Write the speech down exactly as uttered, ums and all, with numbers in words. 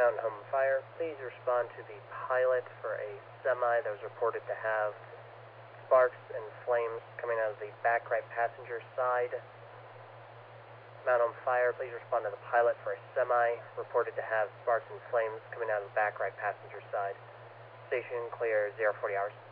Mountain Home Fire, please respond to the pilot for a semi that was reported to have sparks and flames coming out of the back right passenger side. Mountain Home Fire, please respond to the pilot for a semi reported to have sparks and flames coming out of the back right passenger side. Station clear, zero forty hours.